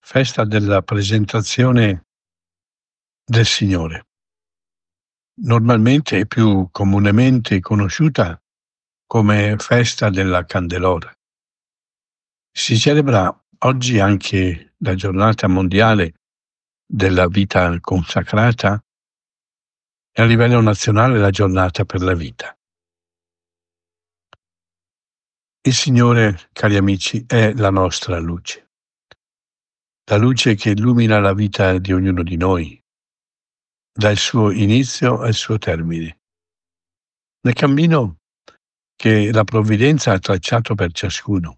festa della presentazione del Signore. Normalmente è più comunemente conosciuta come festa della Candelora. Si celebra oggi anche la giornata mondiale della vita consacrata e a livello nazionale la giornata per la vita. Il Signore, cari amici, è la nostra luce, la luce che illumina la vita di ognuno di noi, dal suo inizio al suo termine, nel cammino che la provvidenza ha tracciato per ciascuno.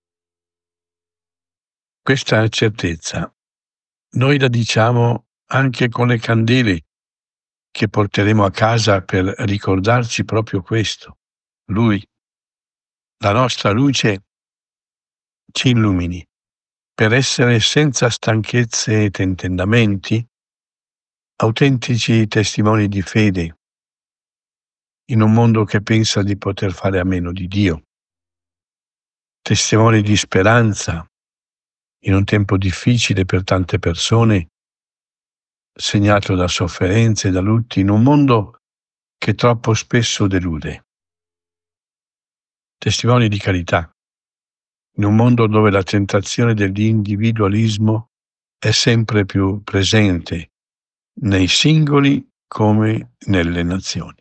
Questa certezza noi la diciamo anche con le candele che porteremo a casa per ricordarci proprio questo. Lui, la nostra luce, ci illumini per essere senza stanchezze e tentennamenti, autentici testimoni di fede in un mondo che pensa di poter fare a meno di Dio, testimoni di speranza in un tempo difficile per tante persone, segnato da sofferenze e da lutti, in un mondo che troppo spesso delude. Testimoni di carità, in un mondo dove la tentazione dell'individualismo è sempre più presente nei singoli come nelle nazioni.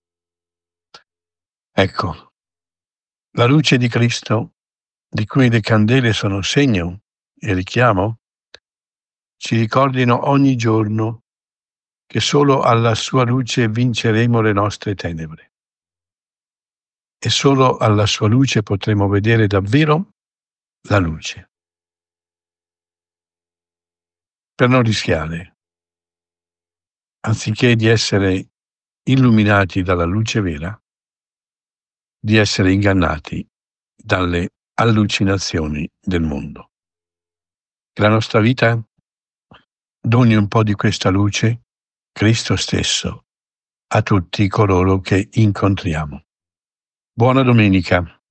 Ecco, la luce di Cristo, di cui le candele sono segno e richiamo, ci ricordino ogni giorno che solo alla sua luce vinceremo le nostre tenebre e solo alla sua luce potremo vedere davvero la luce. Per non rischiare, anziché di essere illuminati dalla luce vera, di essere ingannati dalle allucinazioni del mondo. Che la nostra vita doni un po' di questa luce, Cristo stesso, a tutti coloro che incontriamo. Buona domenica.